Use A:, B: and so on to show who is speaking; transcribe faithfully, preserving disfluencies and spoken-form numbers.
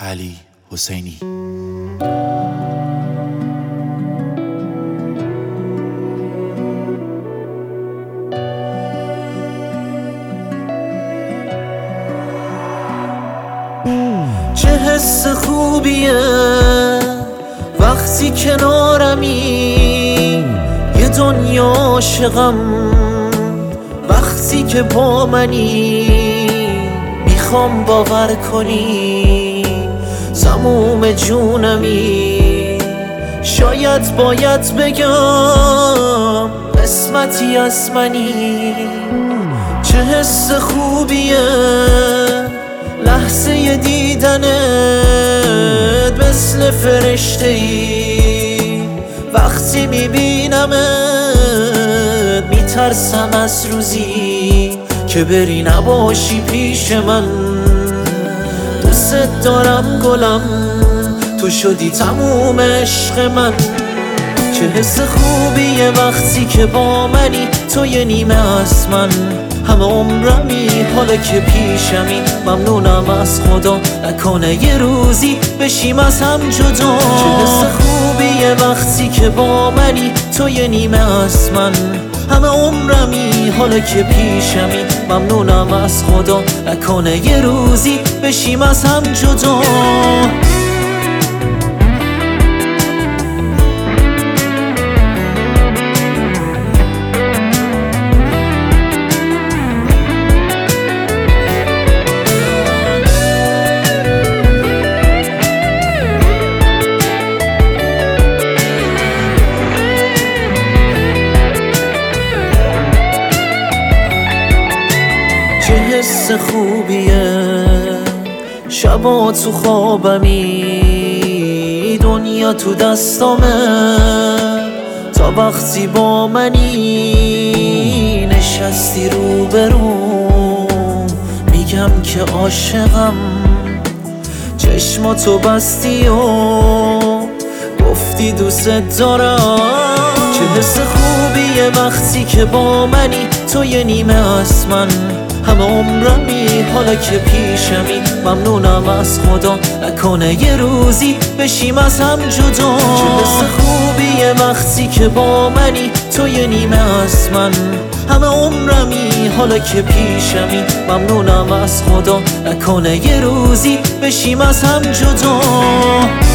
A: علی حسینی.
B: چه حس خوبیه وقتی کنارمی، یه دنیا عاشقم وقتی که با منی. میخوام باور کنی تموم جونمی، شاید باید بگم قسمتی از منی. چه حس خوبیه لحظه دیدنت مثل فرشته ای، وقتی میبینمت میترسم از روزی که بری نباشی پیش من. دوست دارم گلم، تو شدی تموم عشق من. چه حس خوبیه وقتی که با منی، تو یه نیمه از من، همه عمرمی حالا که پیشمی. ممنونم از خدا نکنه یه روزی بشیم از هم جدا. چه حس خوبیه وقتی که با منی، تو یه نیمه از من، همه عمرمی حالا که پیشمی. ممنونم از خدا نکنه یه روزی بشیم از هم جدا. چه حس خوبیه شبا تو خوابمی، دنیا تو دستامه تا وقتی با منی. نشستی رو برو میگم که عاشقم، چشماتو بستی و گفتی دوست دارم. چه حس خوبیه وقتی که با منی، تو یه نیمه از من، همه عمرمی حالا که پیشمی. ممنونم از خدا نکنه یه روزی بشیم از هم جدا. چه حس خوبیه وقتی که با منی، تو یه نیمه از من، همه عمرمی حالا که پیشمی. ممنونم از خدا نکنه یه روزی بشیم از هم جدا.